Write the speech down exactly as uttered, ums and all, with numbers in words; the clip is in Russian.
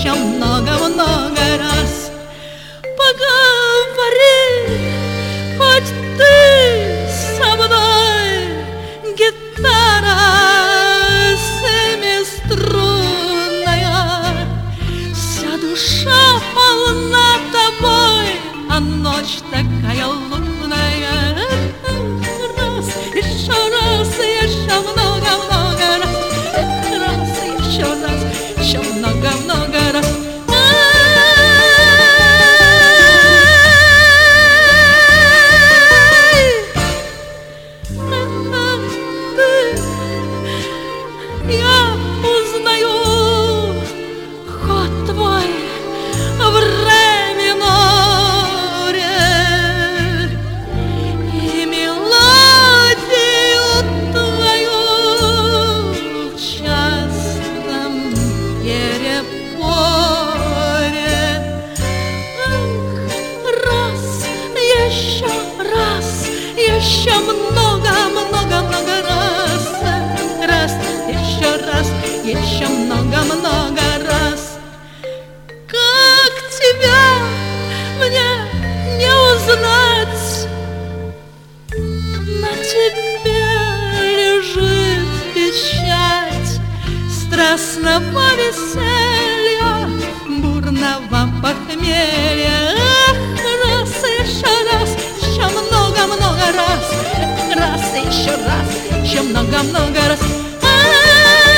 еще много-много раз. Поговори хоть ты со мной, гитара семиструнная. Вся душа полна тобой, а ночь такая лунная. Раз, еще раз, еще много-много раз. Раз, еще раз, еще много-много раз. Я узнаю ход твой временное и мелодию твою в частом перепоре. Ах, раз, еще раз, еще много-много-много раз. Раз, еще раз, еще много-много раз. Как тебя мне не узнать? На тебе лежит печать страстного веселья, бурного похмелья. Ах, раз, еще раз, еще много-много раз. Раз, еще раз, еще много-много раз.